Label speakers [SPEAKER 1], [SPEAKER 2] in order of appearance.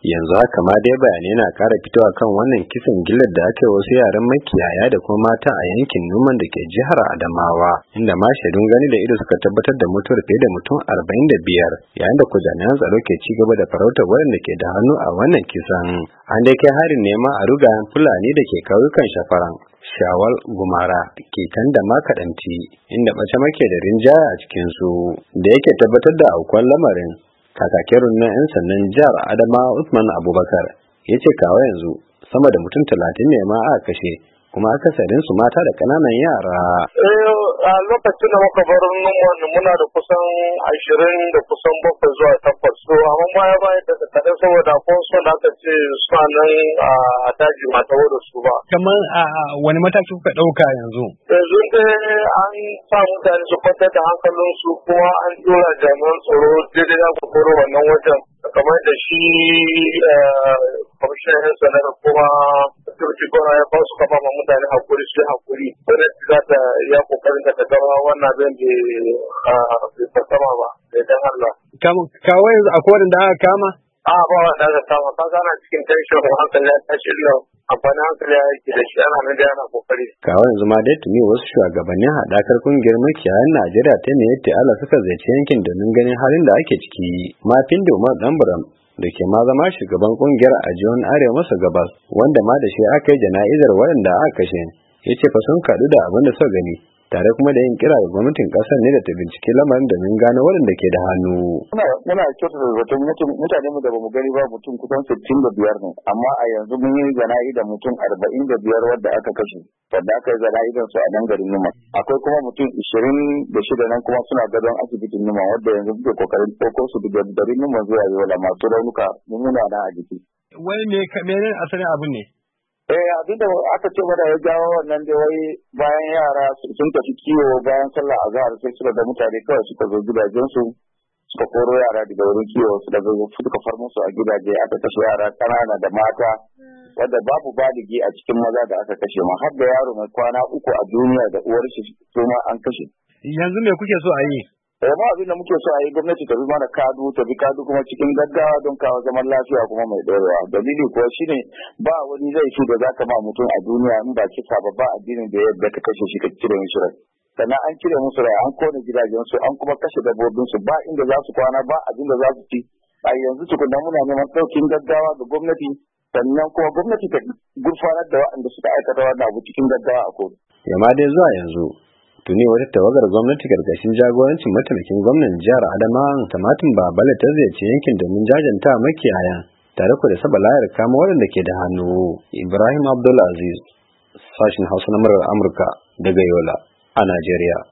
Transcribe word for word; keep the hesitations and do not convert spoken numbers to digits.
[SPEAKER 1] yanzu haka ma dai bayanai na kara fitowa kan wannan kisan gillar da aka yi wasu yaran makiyaya da kuma mata a yankin Numan da ke jihar Adamawa, inda ma shaidun gani da ido suka tabbatar da mutuwar fiye da mutum arba'in da biyar, yayin da jami'an tsaro ke ci gaba da farautar waɗanda ke da hannu a wannan kisan. An dai kai harin nema a rugayen Fulani da ke kauyukan Shafaran, Shawal, Gumara, Kitan da Makaɗanti, inda mace make da rinjaya a cikinsu, da yake tabbatar da aukuwar lamarin. Kakakin rundunar 'yan sandan jihar Adamawa Usman Abubakar ya ce kawo yanzu sama da mutum talatin ne ma aka kashe, kuma akasarin su mata da ƙananan yara.
[SPEAKER 2] Eh, a lokacin da muka bar Numan muna da kusan ashirin da kusan bakwai zuwa takwas. So amma baya baya da kaɗan saboda ko son da aka ce suna nan a daji ba tawo da su ba.
[SPEAKER 3] Kamar a wani mataki kuka ɗauka yanzu?
[SPEAKER 2] Yanzu dai an sa mutane su kwantar da hankalinsu kuma an tura jami'an tsaro daidai da kokoro wannan wajen. Kamar da shi kwamishinan 'yan sanda da kuma turki gona ya ba su kama ma mutane hakuri su hakuri wanda za ta ya kokarin da ta gaba wannan abin bai fasama ba da idan Allah.
[SPEAKER 3] Kawo yanzu akwai wanda aka kama?
[SPEAKER 2] A ba wanda aka kama, ka gana cikin tension hankali ya tashi lau amfani hankali ya yake da shi ana nan da yana kokari.
[SPEAKER 1] Kawo yanzu ma dai tuni wasu shugabannin haɗakar kungiyar makiyayan Najeriya ta ne yadda Allah suka ziyarci yankin domin ganin halin da ake ciki. Mafin da Umar Ɗanburam da ke ma zama shugaban kungiyar a jihar Arewa maso gabas, wanda ma da shi aka yi jana'izar waɗanda aka kashe, ya ce fa sun kaɗu da abin da suka gani, tare kuma da yin kira ga gwamnatin ƙasar ne da ta bincike lamarin domin gano waɗanda ke da hannu.
[SPEAKER 4] Muna kyautar da zaton mutane mu da bamu gani ba mutum kusan sittin da biyar ne, amma a yanzu mun yi jana'i da mutum arba'in da biyar wadda aka kashe, wadda aka yi jana'idan su a nan garin Numan. Akwai kuma mutum ishirin da shida nan kuma suna gadon asibitin Numan, wadda yanzu muke kokarin ɗauko su daga garin Numan zuwa Yola masu raunuka mummuna na a jiki.
[SPEAKER 3] Wai me menene asalin abin ne?
[SPEAKER 4] Eh, abin da aka ce mana ya jawo wannan da wai bayan yara sun tafi kiwo bayan sallah azhar sai suka da mutane kawai suka zo gidajensu suka koro yara daga wurin kiwo su daga suka far musu a gidaje aka kashe yara ƙanana da mata wadda babu baligi a cikin maza da aka kashe ma har da yaro mai kwana uku a duniya da uwar shi su ma an kashe.
[SPEAKER 3] Yanzu me kuke so a yi?
[SPEAKER 4] Eh, ma abin da muke so a yi gwamnati ta bi mana kadu ta bi kadu kuma cikin gaggawa don kawo zaman lafiya kuma mai ɗorewa. Dalili kuwa shine ba wani laifi da za ka ma mutum a duniya in ba kisa ba ba addinin da yadda ka kashe shi ka cire mishi rai. Sannan an cire musu rai an kone gidajensu an kuma kashe dabbobinsu ba inda za su kwana ba abin da za su ci. A yanzu tukunna muna neman ɗaukin gaggawa ga gwamnati sannan kuma gwamnati ta gurfanar da waɗanda suka aikata wannan abu cikin gaggawa a kotu.
[SPEAKER 1] Yamma dai zuwa yanzu tuni wata tawagar gwamnati karkashin jagorancin mataimakin gwamnan jihar Adamawa Tamatin Babale ta ziyarci yankin domin jajanta makiyaya tare ku da saba layar kama waɗanda ke da hannu. Ibrahim Abdul Aziz, sashin Hausa na murar Amurka daga Yola a Najeriya.